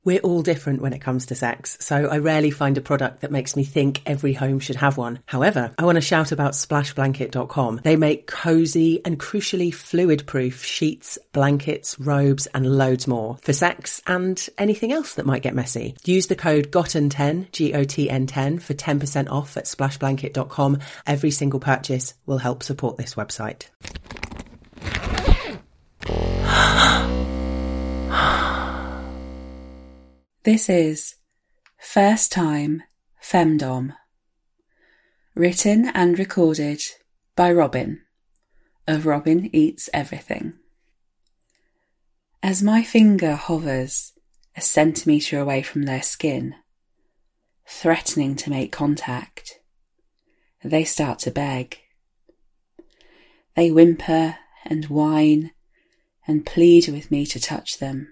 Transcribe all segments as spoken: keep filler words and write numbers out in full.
We're all different when it comes to sex, so I rarely find a product that makes me think every home should have one. However, I want to shout about splash blanket dot com. They make cosy and crucially fluid-proof sheets, blankets, robes and loads more for sex and anything else that might get messy. Use the code G O T N ten, G O T N ten, for ten percent off at splash blanket dot com. Every single purchase will help support this website. This is First Time Femdom, written and recorded by Robin, of Robin Eats Everything. As my finger hovers a centimetre away from their skin, threatening to make contact, they start to beg. They whimper and whine and plead with me to touch them.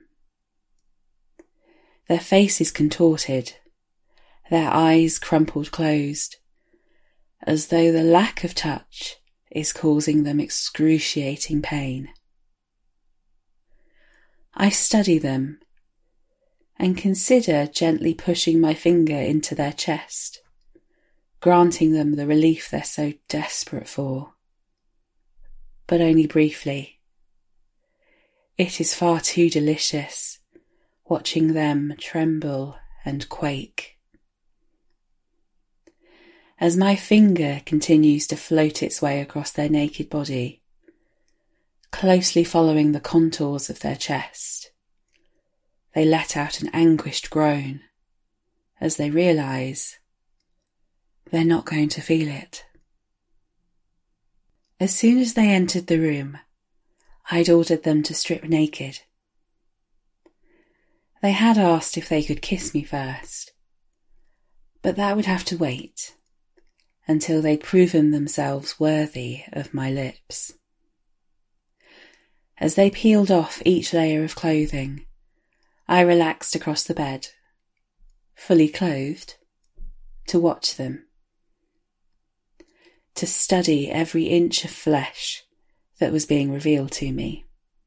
Their faces contorted, their eyes crumpled closed, as though the lack of touch is causing them excruciating pain. I study them and consider gently pushing my finger into their chest, granting them the relief they're so desperate for. But only briefly. It is far too delicious, watching them tremble and quake. As my finger continues to float its way across their naked body, closely following the contours of their chest, they let out an anguished groan as they realise they're not going to feel it. As soon as they entered the room, I'd ordered them to strip naked. They had asked if they could kiss me first, but that would have to wait until they'd proven themselves worthy of my lips. As they peeled off each layer of clothing, I relaxed across the bed, fully clothed, to watch them, to study every inch of flesh that was being revealed to me.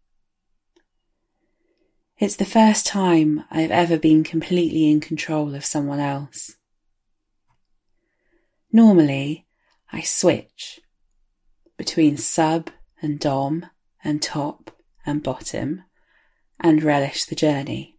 It's the first time I've ever been completely in control of someone else. Normally, I switch between sub and dom and top and bottom and relish the journey.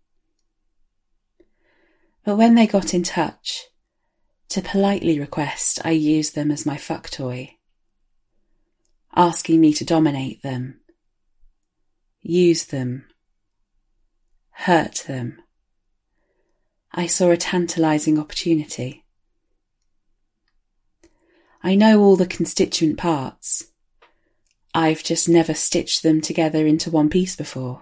But when they got in touch, to politely request I use them as my fuck toy, asking me to dominate them, use them, hurt them, I saw a tantalising opportunity. I know all the constituent parts. I've just never stitched them together into one piece before.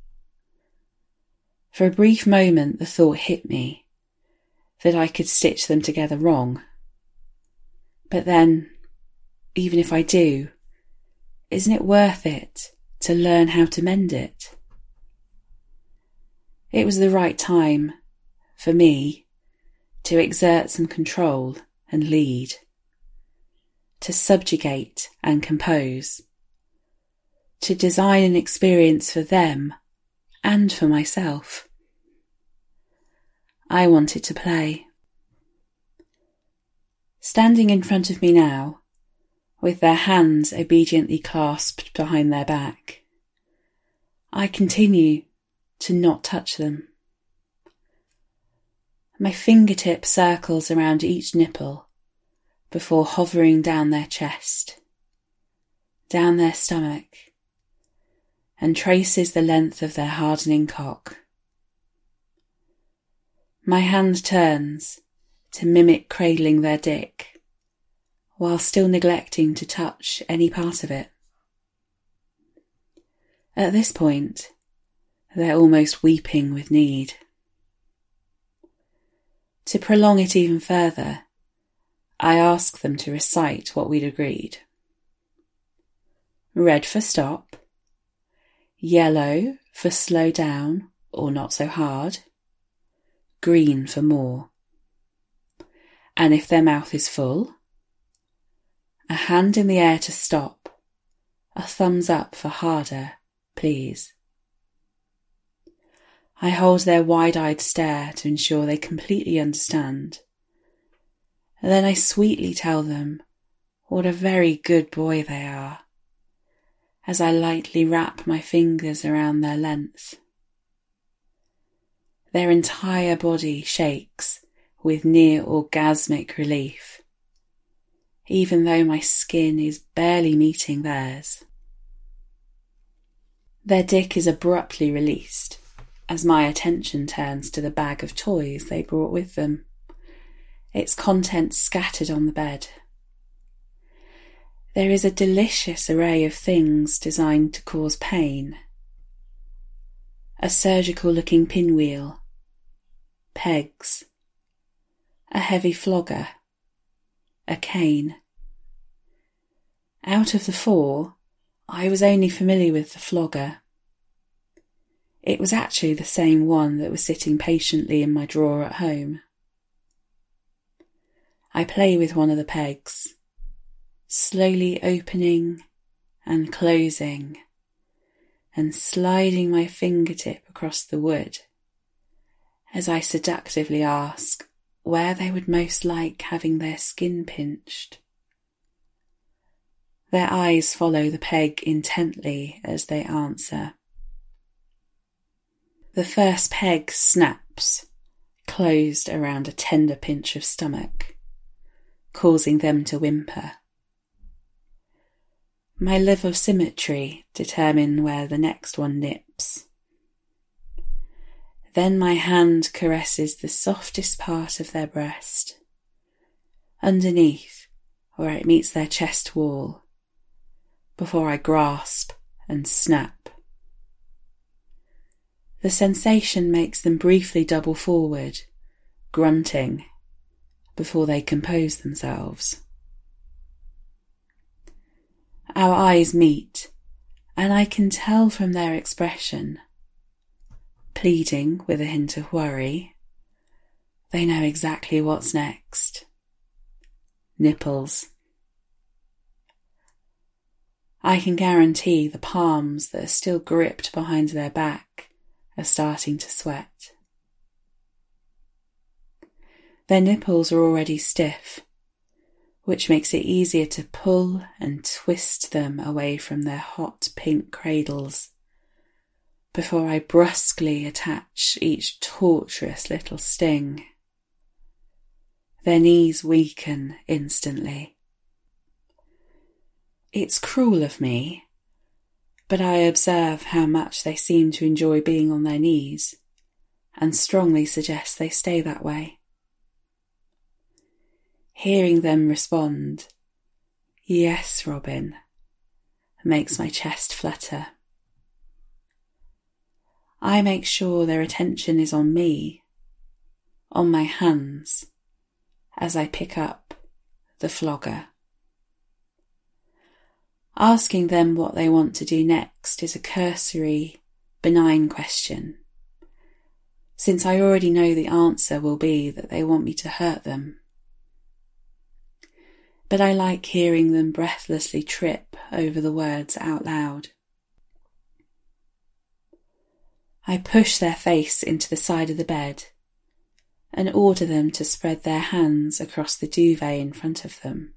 For a brief moment the thought hit me that I could stitch them together wrong. But then, even if I do, isn't it worth it to learn how to mend it? It was the right time, for me, to exert some control and lead, to subjugate and compose, to design an experience for them and for myself. I wanted to play. Standing in front of me now, with their hands obediently clasped behind their back, I continue to not touch them. My fingertip circles around each nipple before hovering down their chest, down their stomach, and traces the length of their hardening cock. My hand turns to mimic cradling their dick, while still neglecting to touch any part of it. At this point, they're almost weeping with need. To prolong it even further, I ask them to recite what we'd agreed. Red for stop, yellow for slow down or not so hard, green for more. And if their mouth is full, a hand in the air to stop, a thumbs up for harder, please. I hold their wide-eyed stare to ensure they completely understand. And then I sweetly tell them what a very good boy they are, as I lightly wrap my fingers around their length. Their entire body shakes with near orgasmic relief, even though my skin is barely meeting theirs. Their dick is abruptly released as my attention turns to the bag of toys they brought with them, its contents scattered on the bed. There is a delicious array of things designed to cause pain. A surgical-looking pinwheel, pegs, a heavy flogger, a cane. Out of the four, I was only familiar with the flogger. It was actually the same one that was sitting patiently in my drawer at home. I play with one of the pegs, slowly opening and closing, and sliding my fingertip across the wood as I seductively ask where they would most like having their skin pinched. Their eyes follow the peg intently as they answer. The first peg snaps, closed around a tender pinch of stomach, causing them to whimper. My love of symmetry determine where the next one nips. Then my hand caresses the softest part of their breast, underneath where it meets their chest wall, before I grasp and snap. The sensation makes them briefly double forward, grunting, before they compose themselves. Our eyes meet, and I can tell from their expression, pleading with a hint of worry, they know exactly what's next. Nipples. I can guarantee the palms that are still gripped behind their back are starting to sweat. Their nipples are already stiff, which makes it easier to pull and twist them away from their hot pink cradles before I brusquely attach each torturous little sting. Their knees weaken instantly. It's cruel of me, but I observe how much they seem to enjoy being on their knees and strongly suggest they stay that way. Hearing them respond, "Yes, Robin," makes my chest flutter. I make sure their attention is on me, on my hands, as I pick up the flogger. Asking them what they want to do next is a cursory, benign question, since I already know the answer will be that they want me to hurt them. But I like hearing them breathlessly trip over the words out loud. I push their face into the side of the bed and order them to spread their hands across the duvet in front of them.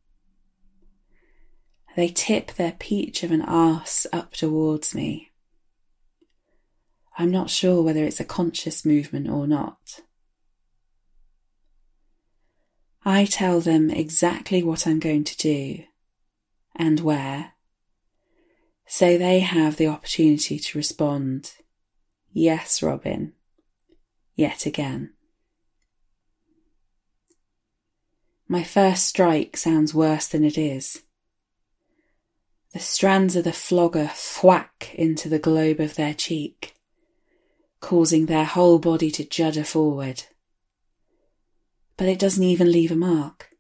They tip their peach of an arse up towards me. I'm not sure whether it's a conscious movement or not. I tell them exactly what I'm going to do and where, so they have the opportunity to respond, "Yes, Robin," yet again. My first strike sounds worse than it is. The strands of the flogger thwack into the globe of their cheek, causing their whole body to judder forward. But it doesn't even leave a mark.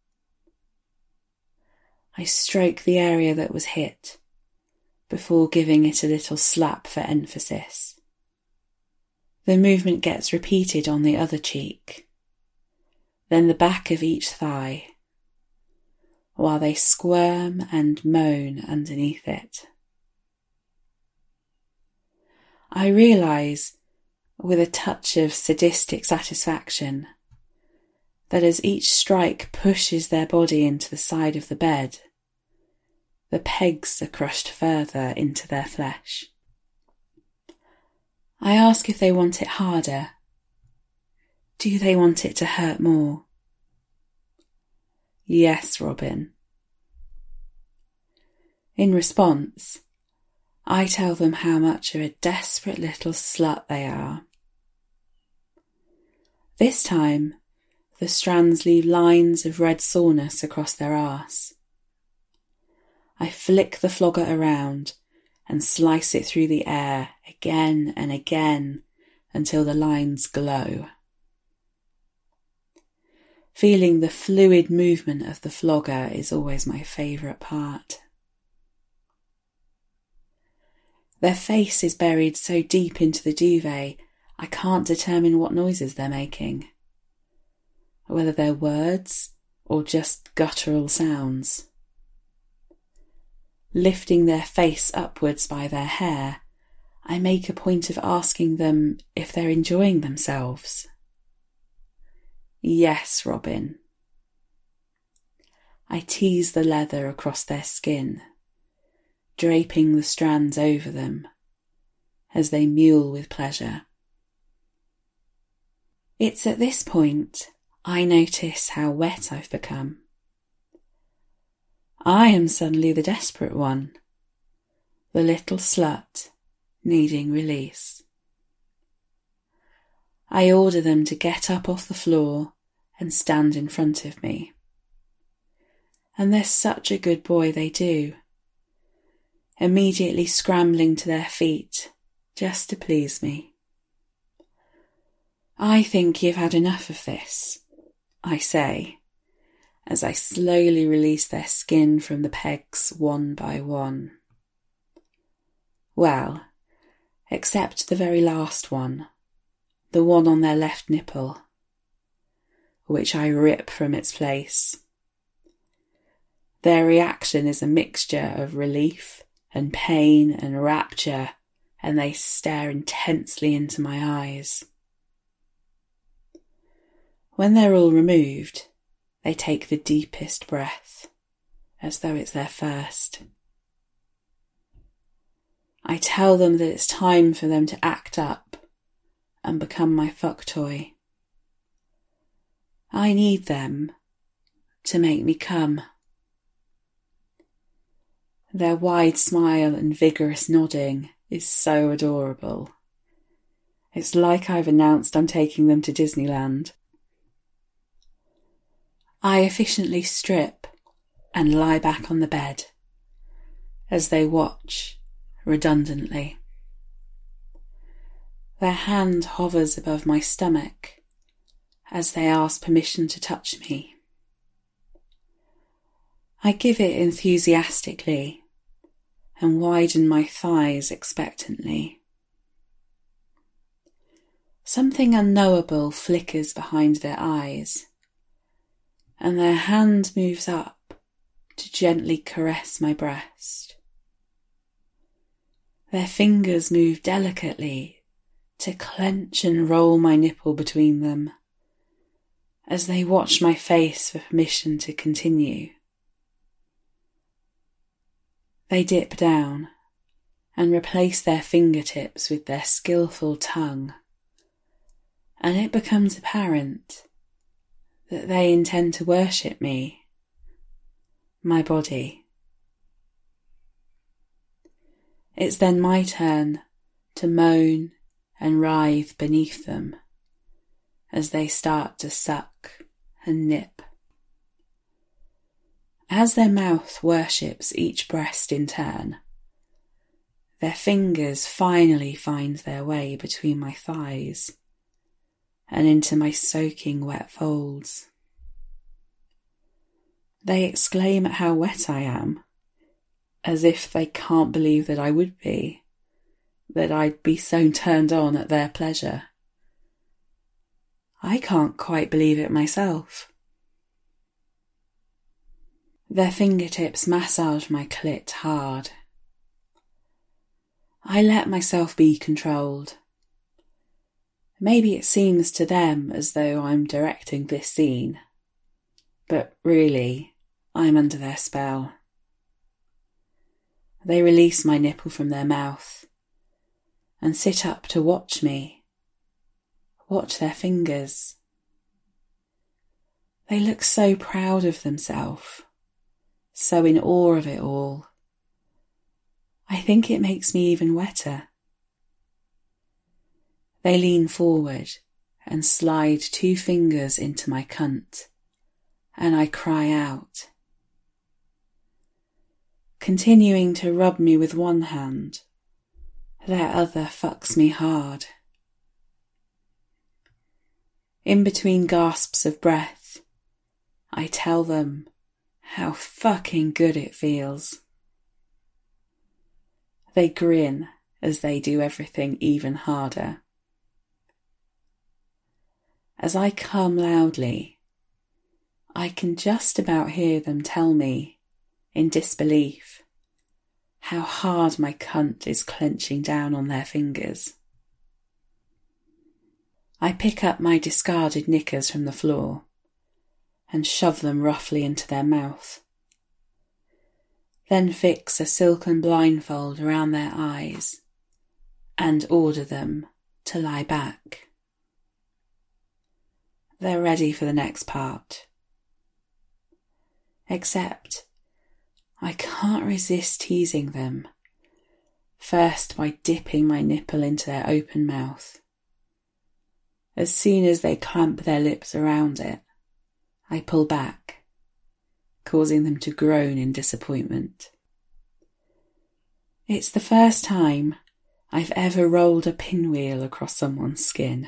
I stroke the area that was hit, before giving it a little slap for emphasis. The movement gets repeated on the other cheek, then the back of each thigh, while they squirm and moan underneath it. I realise with a touch of sadistic satisfaction, that as each strike pushes their body into the side of the bed, the pegs are crushed further into their flesh. I ask if they want it harder. Do they want it to hurt more? Yes, Robin. In response, I tell them how much of a desperate little slut they are. This time, the strands leave lines of red soreness across their arse. I flick the flogger around and slice it through the air again and again until the lines glow. Feeling the fluid movement of the flogger is always my favourite part. Their face is buried so deep into the duvet I can't determine what noises they're making, whether they're words or just guttural sounds. Lifting their face upwards by their hair, I make a point of asking them if they're enjoying themselves. Yes, Robin. I tease the leather across their skin, draping the strands over them as they mewl with pleasure. It's at this point I notice how wet I've become. I am suddenly the desperate one, the little slut needing release. I order them to get up off the floor and stand in front of me. And they're such a good boy they do, immediately scrambling to their feet just to please me. I think you've had enough of this, I say, as I slowly release their skin from the pegs one by one. Well, except the very last one, the one on their left nipple, which I rip from its place. Their reaction is a mixture of relief and pain and rapture, and they stare intensely into my eyes. When they're all removed, they take the deepest breath, as though it's their first. I tell them that it's time for them to act up and become my fuck toy. I need them to make me come. Their wide smile and vigorous nodding is so adorable. It's like I've announced I'm taking them to Disneyland. I efficiently strip and lie back on the bed as they watch redundantly. Their hand hovers above my stomach as they ask permission to touch me. I give it enthusiastically and widen my thighs expectantly. Something unknowable flickers behind their eyes, and their hand moves up to gently caress my breast. Their fingers move delicately to clench and roll my nipple between them as they watch my face for permission to continue. They dip down and replace their fingertips with their skillful tongue, and it becomes apparent that they intend to worship me, my body. It's then my turn to moan and writhe beneath them as they start to suck and nip. As their mouth worships each breast in turn, their fingers finally find their way between my thighs and into my soaking wet folds. They exclaim at how wet I am, as if they can't believe that I would be, that I'd be so turned on at their pleasure. I can't quite believe it myself. Their fingertips massage my clit hard. I let myself be controlled, Maybe it seems to them as though I'm directing this scene, but really, I'm under their spell. They release my nipple from their mouth and sit up to watch me, watch their fingers. They look so proud of themselves, so in awe of it all. I think it makes me even wetter. They lean forward and slide two fingers into my cunt, and I cry out. Continuing to rub me with one hand, their other fucks me hard. In between gasps of breath, I tell them how fucking good it feels. They grin as they do everything even harder. As I come loudly, I can just about hear them tell me, in disbelief, how hard my cunt is clenching down on their fingers. I pick up my discarded knickers from the floor and shove them roughly into their mouth, then fix a silken blindfold around their eyes and order them to lie back. They're ready for the next part. Except I can't resist teasing them, first by dipping my nipple into their open mouth. As soon as they clamp their lips around it, I pull back, causing them to groan in disappointment. It's the first time I've ever rolled a pinwheel across someone's skin.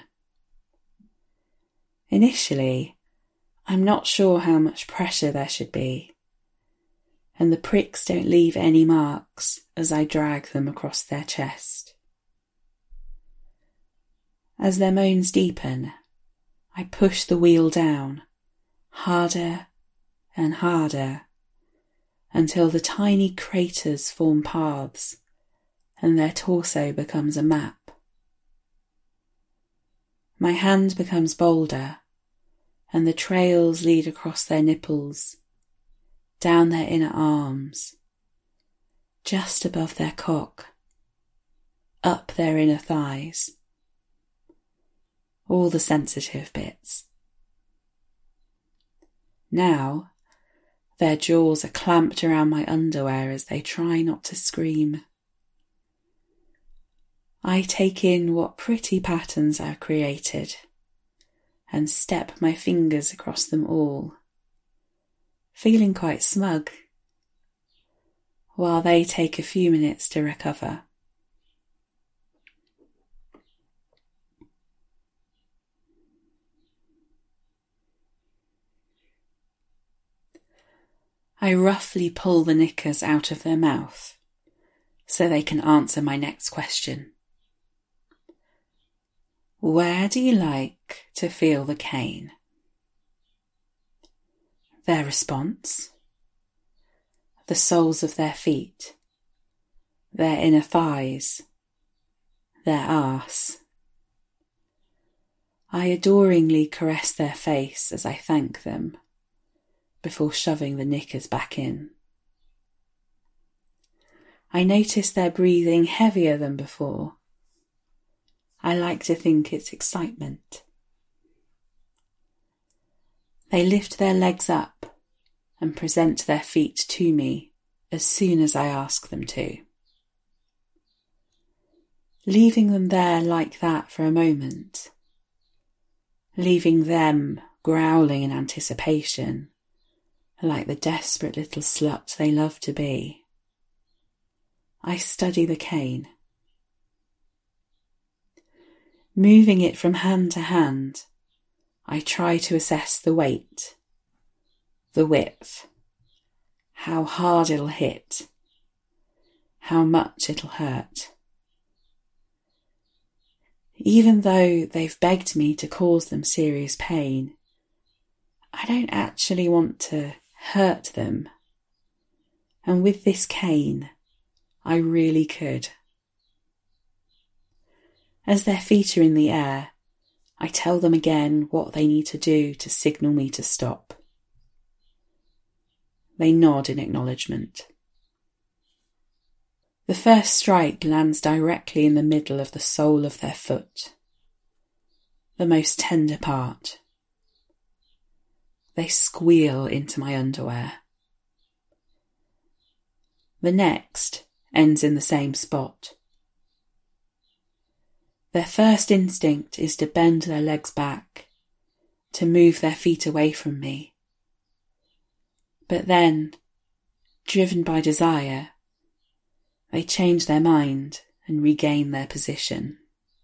Initially, I'm not sure how much pressure there should be, and the pricks don't leave any marks as I drag them across their chest. As their moans deepen, I push the wheel down, harder and harder, until the tiny craters form paths and their torso becomes a map. My hand becomes bolder, and the trails lead across their nipples, down their inner arms, just above their cock, up their inner thighs, all the sensitive bits. Now, their jaws are clamped around my underwear as they try not to scream. I take in what pretty patterns I've created and step my fingers across them all, feeling quite smug, while they take a few minutes to recover. I roughly pull the knickers out of their mouth so they can answer my next question. Where do you like to feel the cane? Their response? The soles of their feet, their inner thighs, their arse. I adoringly caress their face as I thank them, before shoving the knickers back in. I notice their breathing heavier than before. I like to think it's excitement. They lift their legs up and present their feet to me as soon as I ask them to. Leaving them there like that for a moment, leaving them growling in anticipation, like the desperate little sluts they love to be, I study the cane. Moving it from hand to hand, I try to assess the weight, the width, how hard it'll hit, how much it'll hurt. Even though they've begged me to cause them serious pain, I don't actually want to hurt them. And with this cane, I really could. As their feet are in the air, I tell them again what they need to do to signal me to stop. They nod in acknowledgement. The first strike lands directly in the middle of the sole of their foot, the most tender part. They squeal into my underwear. The next ends in the same spot. Their first instinct is to bend their legs back, to move their feet away from me. But then, driven by desire, they change their mind and regain their position.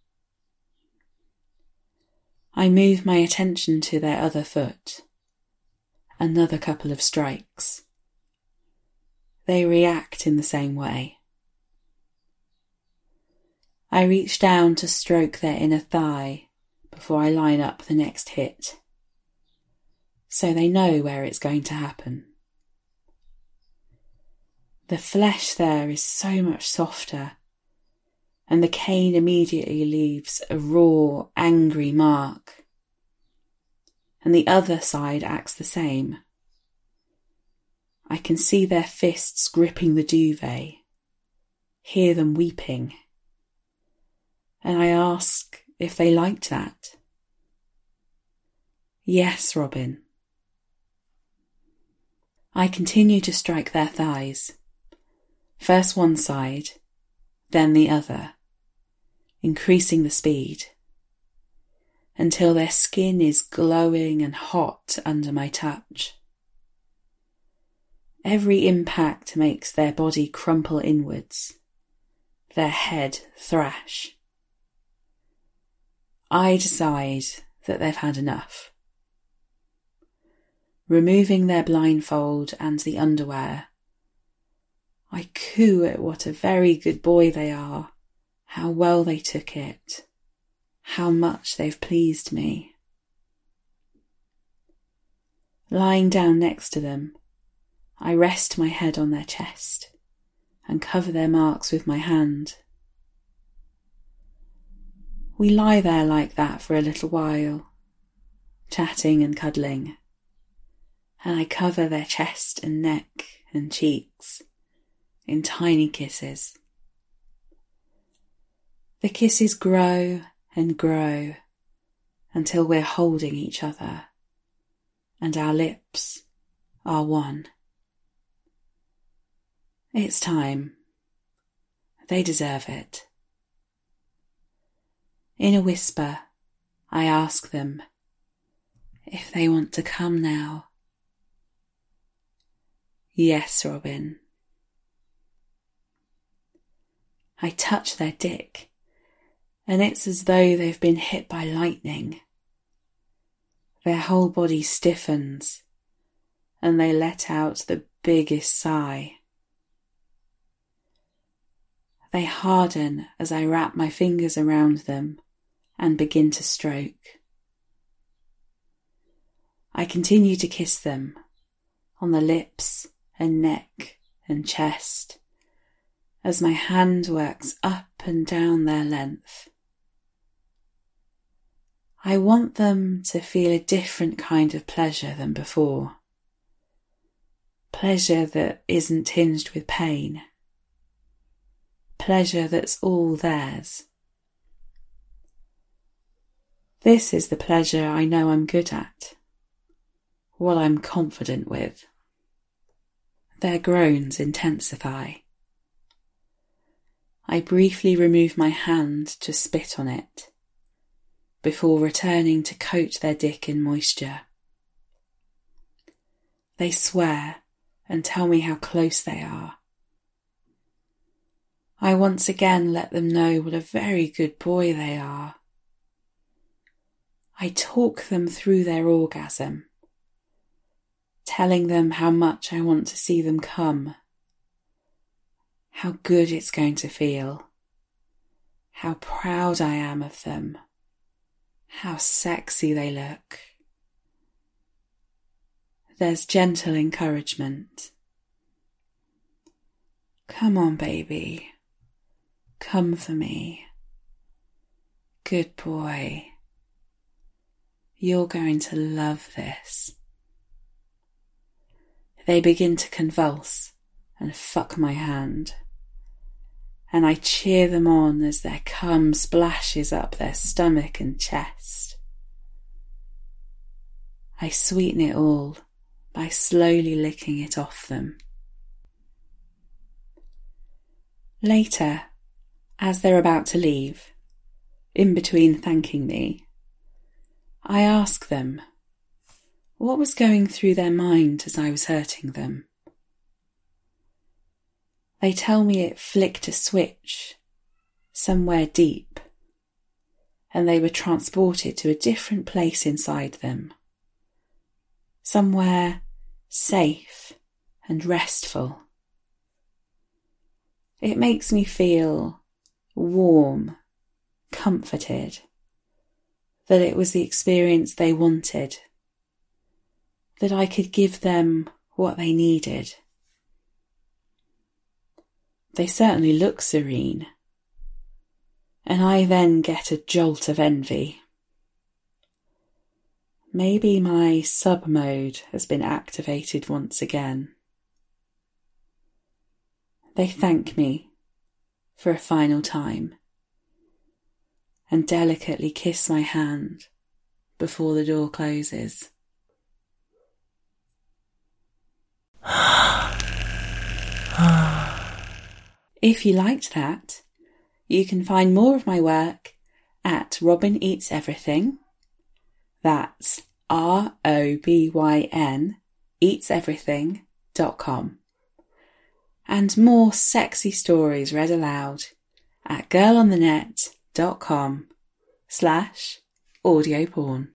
I move my attention to their other foot. Another couple of strikes. They react in the same way. I reach down to stroke their inner thigh before I line up the next hit, so they know where it's going to happen. The flesh there is so much softer, and the cane immediately leaves a raw, angry mark. And the other side acts the same. I can see their fists gripping the duvet, hear them weeping, and I ask if they liked that. Yes, Robin. I continue to strike their thighs. First one side, then the other, increasing the speed, until their skin is glowing and hot under my touch. Every impact makes their body crumple inwards, their head thrash. I decide that they've had enough. Removing their blindfold and the underwear, I coo at what a very good boy they are, how well they took it, how much they've pleased me. Lying down next to them, I rest my head on their chest and cover their marks with my hand. We lie there like that for a little while, chatting and cuddling, and I cover their chest and neck and cheeks in tiny kisses. The kisses grow and grow until we're holding each other and our lips are one. It's time. They deserve it. In a whisper, I ask them if they want to come now. Yes, Robin. I touch their dick, and it's as though they've been hit by lightning. Their whole body stiffens, and they let out the biggest sigh. They harden as I wrap my fingers around them and begin to stroke. I continue to kiss them on the lips and neck and chest as my hand works up and down their length. I want them to feel a different kind of pleasure than before. Pleasure that isn't tinged with pain. Pleasure that's all theirs. This is the pleasure I know I'm good at, what I'm confident with. Their groans intensify. I briefly remove my hand to spit on it, before returning to coat their dick in moisture. They swear and tell me how close they are. I once again let them know what a very good boy they are. I talk them through their orgasm, telling them how much I want to see them come, how good it's going to feel, how proud I am of them, how sexy they look. There's gentle encouragement. Come on, baby. Come for me. Good boy. You're going to love this. They begin to convulse and fuck my hand, and I cheer them on as their cum splashes up their stomach and chest. I sweeten it all by slowly licking it off them. Later, as they're about to leave, in between thanking me, I ask them what was going through their mind as I was hurting them. They tell me it flicked a switch somewhere deep, and they were transported to a different place inside them, somewhere safe and restful. It makes me feel warm, comforted, that it was the experience they wanted, that I could give them what they needed. They certainly look serene, and I then get a jolt of envy. Maybe my sub-mode has been activated once again. They thank me for a final time and delicately kiss my hand before the door closes. If you liked that, you can find more of my work at Robyn Eats Everything. That's R O B Y N eats everything dot com. And more sexy stories read aloud at girlonthenet dot com slash audio porn.